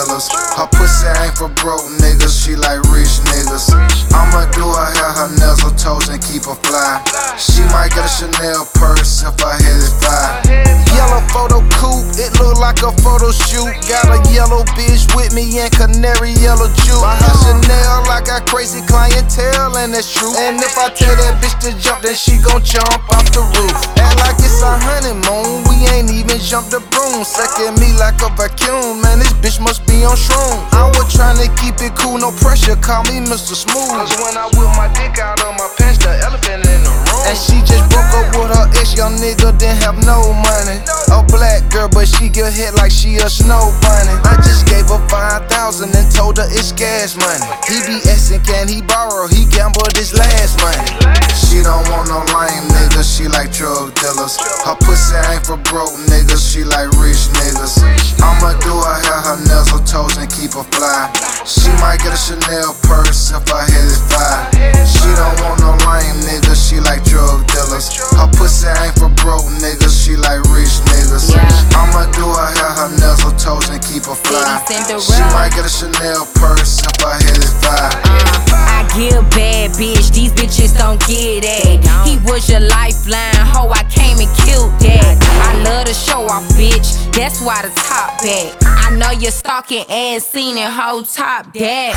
dealers. Her pussy ain't for broke niggas, she like rich niggas. I'ma do her hair, her nails, her toes, and keep her fly. She might get a Chanel purse if I hit it fire. Yellow photo coupe, it look like a photo shoot. Got a yellow bitch with me and canary yellow juice. Behind Chanel, I got crazy clientele, and that's true. And if I tell that bitch to jump, then she gon' jump off the roof. Act like it's a honeymoon, we ain't even jumped the broom. Sucking me like a vacuum, man, this bitch must be on shroom. I was tryna keep it cool, no pressure, call me Mr. Smooth. Cause when I whip my dick out of my pants, the elephant in the room. And she just broke up with her ex, young nigga didn't have no money. A black girl, but she get hit like she a snow bunny. I just gave her 5,000 and told her it's gas money. He be asking, can he borrow? He gambled his last money. She don't want no lame niggas, she like drug dealers. Her pussy ain't for broke niggas, she like rich niggas. I'ma do her hair, her nails, her toes, and keep her fly. She might get a Chanel purse if I hit it fire. She don't want no lame niggas, she like drug dealers. Her pussy ain't for broke niggas, she like rich niggas. I'ma do her hair, her nails, her toes, and keep her fly. She might get a Chanel purse if I hit it fire. I give bad bitch, these bitches don't get it. He was your lifeline, ho, I came and killed that. I love to show off, bitch, that's why the top back. I know you're stalking and seen it, ho, top that.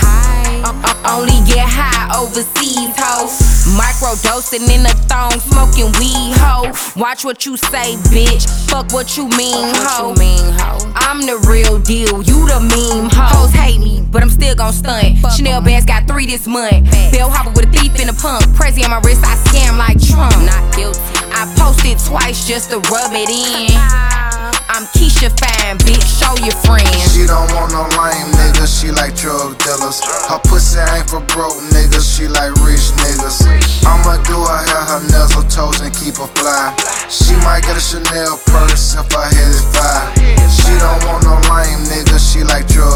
Only get high overseas, ho. Microdosing in the thong, smoking weed, ho. Watch what you say, bitch, fuck what you mean, ho. I'm the real deal, you the meme, hoes hate me, but I'm still gon' stunt. Chanel bags got 3 this month. Bellhopper with a thief in a pump. Prezi on my wrist, I scam like Trump. Not guilty. I posted twice just to rub it in. I'm Keisha fine, bitch, show your friends. She don't want no lame niggas, she like drug dealers. Her pussy ain't for broke niggas, she like rich niggas. I'ma do her hair, her nails, her toes, and keep her fly. She might get a Chanel purse if I hit it fire. She don't want no lame niggas, she like drug